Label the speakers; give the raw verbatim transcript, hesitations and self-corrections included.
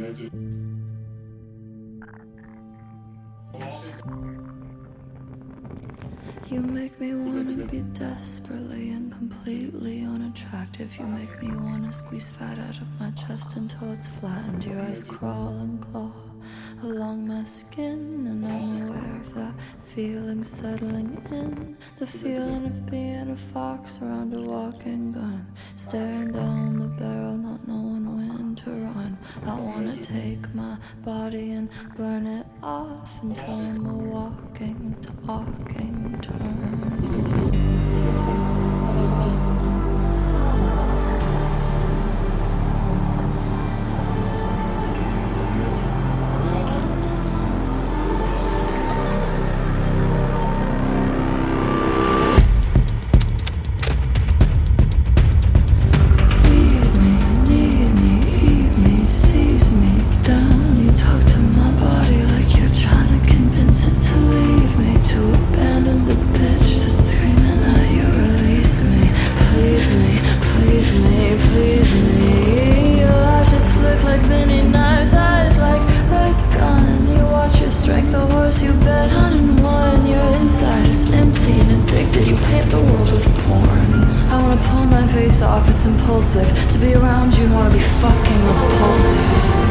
Speaker 1: You make me wanna be desperately and completely unattractive. You make me wanna squeeze fat out of my chest until it's flattened. Your eyes crawl and claw along my skin, and I'm aware of that feeling settling in. The feeling of being a fox around a walking gun, staring down the barrel, not knowing when to run. I wanna take my body and burn it off until I'm a walking, talking turn. Off, it's impulsive to be around you and wanna be fucking repulsive.